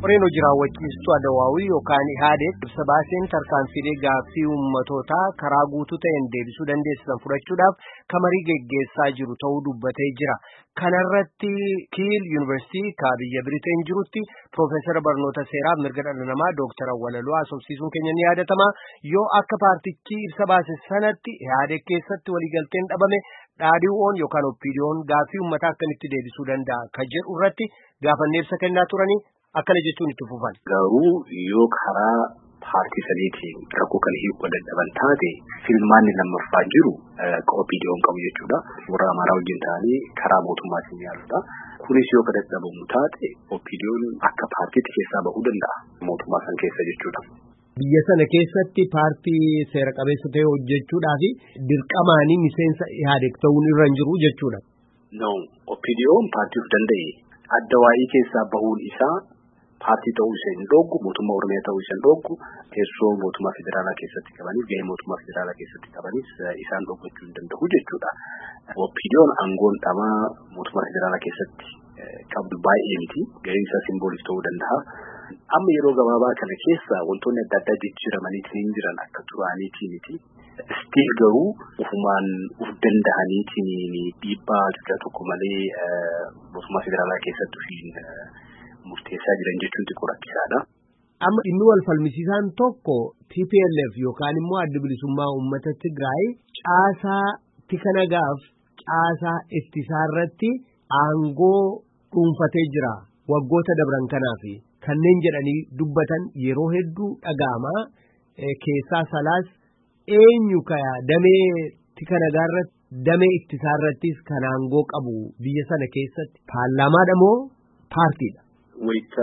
koreen hojii raawwachiistuu Adawaawii yookaan Ihaadeeg ibsa baaseen tarkaanfilee gaaffii uummatootaa karaa guutuu ta'een deebisuu dandeessisan fudhachuudhaaf kamarii geggeessaa jiru ta'uu dubbatee jira. Kanarratti Kiil Yuunivarsiitii biyya Biriteen jirutti Piroofeesara barnoota seeraaf mirga dhala namaa Dooktar Awwalaloo haasofsiisuun keenya ni yaadatama. Yoo akka paartichi ibsa baase sanatti Ihaadeeg keessatti waliigalteen dhabame dhaadhiiwwan yookaan oppiidiyoon gaaffii uummataa akkamitti deebisuu danda'a ka jedhu irratti gaafannee ibsa kennaa turanii akkana jechuun itti fufan. Garuu yoo karaa paartii saniitiin rakkoo kan hiikuu dadhaban taate filmaanni lammaffaa jiru oppiidiyoon qabu jechuudha. Warra Amaaraa wajjin ta'anii karaa mootummaatiin yaaluudha. Kunis yoo dadhabamu taate oppiidiyoon akka paartiitti keessaa bahuu danda'a mootummaa san keessa jechuudha. Biyya sana keessatti paartii seera qabeessa ta'e hojjechuudhaaf dirqamaanii miseensa Ihaadeeg ta'uun irra hin jiru jechuudha. No, oppiidiyoon paartii of danda'e Adawaawii keessaa bahuun isaa paartii ta'uu ishee hin dhoogu, mootummaa Oromiyaa ta'uu ishee hin dhoogu, teessoo mootummaa federaalaa keessatti qabanis, gahee mootummaa federaalaa keessatti qabanis isaan dhoogachuu hin danda'u jechuudha. Oppiidiyoon aangoon dhamaa mootummaa federaalaa keessatti qabdu baay'ee miti, gaheen isaa simboolis ta'uu danda'a. Amma yeroo gabaabaa kana keessa wantoonni adda addaa jijjiiramaniitiin hin jiran akka duraaniitii miti. Stiil garuu ufumaan uf danda'aniitiin dhiibbaa adda tokko malee mootummaa federaalaa keessatti murteessaa jiran jechuun xiqqoo rakkisaadha. Amma inni wal falmisiisaan tokko TPLF yookaan immoo adda bilisummaa uummata Tigraay caasaa tika nagaaf caasaa ittisaa irratti aangoo dhuunfatee jira waggoota dabran kanaaf kanneen jedhanii dubbatan yeroo hedduu dhaga'ama keessaa salaas eenyu kaya damee tika nagaa irratti damee ittisaa irrattis kan aangoo qabu biyya sana keessatti paarlaamaadha moo paartiidha? Wayita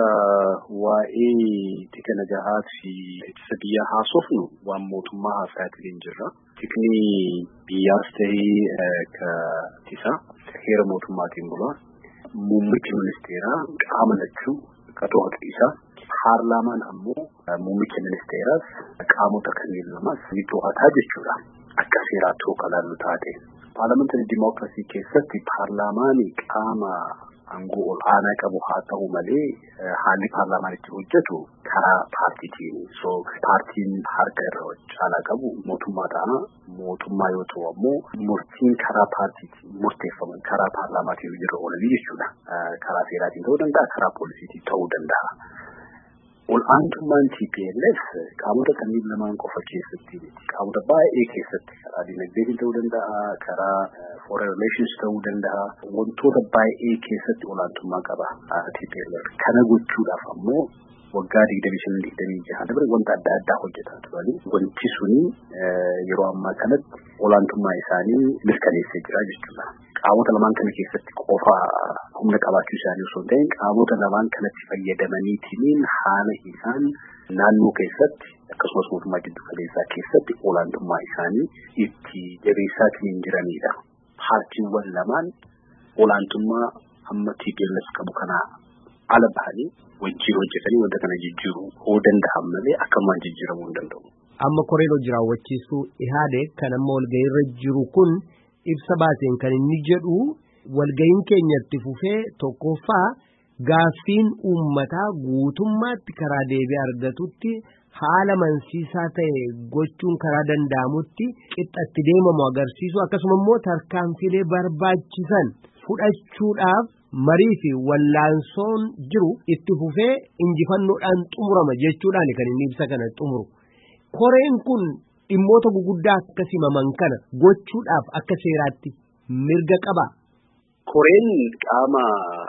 waa'ee tika nagaa fi ittisa biyyaa haasofnu waan mootummaa haasa'aatiin hin jirra. Tikni biyyaas ta'ee ka ittisa heera mootummaatiin bula. Muummichi ministeeraa qaama lachuu to'atu isa. Paarlaamaan ammoo muummicha ministeeraas qaamota kanneen lamas ni to'ataa jechuudha. Akka seeraatti hoo kalaallu taate. Paarlaamantarii Dimookiraasii keessatti paarlaamaanii qaama aangoo ol aanaa qabu haa ta'u malee haalli paarlaamaan itti hojjetu karaa paartiitiin. So paartiin harka irra caalaa qabu mootummaa taana mootummaa yoo ta'u ammoo murtiin karaa paartiitiin murteeffaman karaa paarlaamaatiin irra oolanii jechuudha. Karaa seeraatiin ta'uu danda'a, karaa poolisiitiin ta'uu danda'a. Ol aantummaan TPLF qaamota kanneen lamaan qofa keessatti qaamota baay'ee keessatti karaa dinagdeetiin ta'uu danda'a, karaa foreign relations ta'uu danda'a, wantoota baay'ee keessatti ol aantummaa qaba TPLF. Kana gochuudhaaf ammoo waggaa 25-26 dabre wanta adda addaa hojjetaa turanii wanti suni yeroo ammaa kanatti ol aantummaa isaanii mirkaneessee jira jechuudha. Qaamota lamaan kana keessatti qofa humna qabaachuu isaanii osoo hin ta'in qaamota lamaan kanatti fayyadamaniitiin haala isaan naannoo keessatti akkasumas mootummaa giddu galeessaa keessatti olaantummaa isaanii itti jabeessaatiin jiranidha. Paartiiwwan lamaan olaantummaa amma TPLF qabu kana ala bahanii wajjin hojjetanii wanta kana jijjiiruu danda'an malee akkamaan jijjiiramuu hin danda'u. Amma koreen hojii raawwachiistuu Ihaadeeg kan amma walgahiirra jiru kun ibsa baaseen kan inni jedhu walgahiin keenyatti fufee tokkoffaa gaaffiin uummataa guutummaatti karaa deebii argatutti haala mansiisaa ta'e gochuun karaa danda'amutti qixxatti deemamu agarsiisu akkasuma immoo tarkaanfilee barbaachisan fudhachuudhaaf marii fi wallaansoon jiru itti fufee injifannoodhaan xumurama jechuudhaan kan inni ibsa kana xumuru. Koreen kun dhimmoota guguddaa akka simaman kana gochuudhaaf akka seeraatti mirga qaba. Koreen qaama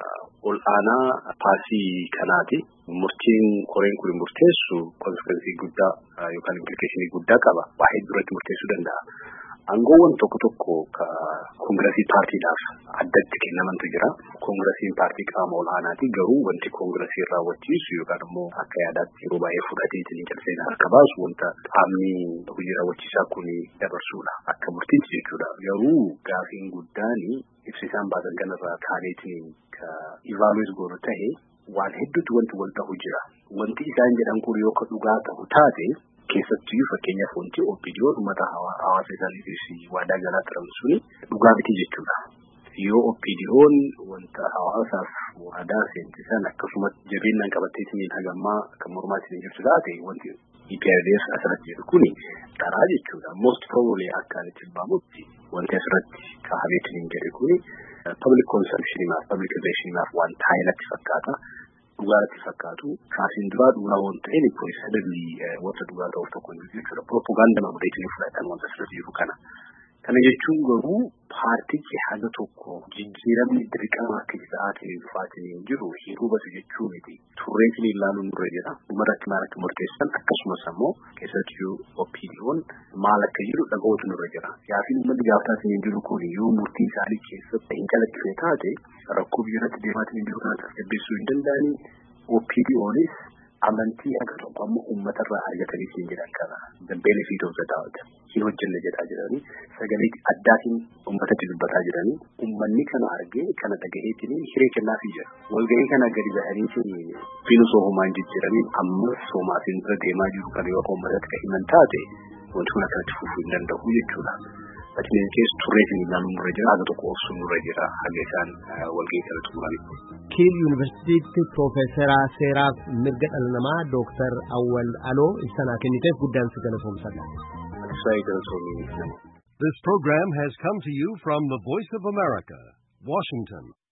ol aanaa paartii kanaati. Murtiin koreen kun murteessu konsekensii guddaa yookaan implikeeshinii guddaa qaba. Waa'ee duratti murteessuu danda'a. Aangoowwan tokko tokko koongirasii paartiidhaaf addatti kennamantu jira. Koongirasiin paartii qaama ol aanaati garuu wanti koongirasii raawwachiisu yookaan immoo akka yaadaatti yeroo baay'ee fudhateetiin jalseen harka baasu wanta qaamni hojii raawwachiisaa kun dabarsuudha. Akka murtiitti jechuudha. Garuu gaafiin guddaan ibsisaan baasan kanarraa kaaneetiin ka ivaaluwees goonu ta'e waan hedduutu wanti wal ta'u jira. Wanti isaan jedhan kun yoo dhugaa ta'u taate keessattuu fakkeenyaaf wanti oppiidiyoon uummata hawaasa isaaniitiif waadaa galaa turan suni dhugaa miti jechuudha. yoo OPDO'n wanta hawaasaaf waadaa seensisan akkasumas jabinaan qabatteetiin hagammaa kan mormaatiin jirtu taate wanti EPRDF asirratti jedhu kuni karaa jechuudha. Most probably akka ani tilmaamutti wanti asirratti kaahameetiin jedhe kuni public consumption public relation waan taa'ilatti fakkaata. Dhugaatti fakkaatu kaasin duraa dhugaa wanta inni poisadli wanta dhugaa ta'u tokko jechuudha. Propaganda mamudeetiin fudhatan wanta asirratti jiru kana. Kana jechuun garuu paartichi haga tokko jijjiiramni dirqama keessaatiin dhufaatiin jiru hiruu basa jechuu miti. Turreetiin ilaaluun dura jira. Dhumarratti maal akka murteessan akkasumas ammoo keessattuu OPDO'n maal akka jiru dhaga'uutu dura jira. Yaafiin uummanni gaafataatiin jiru kun yoo murtii isaanii keessatti hin calaqqifne taate rakkoo biyyatti deemaatiin jiru kana tasgabbeessuu hin danda'anii OPDO'nis amantii haga tokko ammoo uummatarraa argatanii siin jedhan kana. The benefit of the doubt. Hin hojjenne jedhaa jiranii sagalee addaatiin uummatatti dubbataa jiranii uummanni kana argee kana dhagaheetiin hiree kennaafii jira. Walgahii kana gadi bahanii fiinus oofumaan jijjiiranii ammas soomaatiin bira deemaa jiru kan yoo uummatatti kan himan taate wanti kun akkanatti fufuu hin danda'u jechuudha. Achiin keessa turreetiin ilaaluun dura jira haga tokko obsuun dura jira haga isaan walgahii kana xumuranii. Kiil Yuunivarsiitiitti Piroofeesaraa Seeraaf Mirga Dhala Namaa Dooktar Awwal Aloo ibsanaa kenniteef guddaan si galatoomsadha. This program has come to you from the Voice of America, Washington.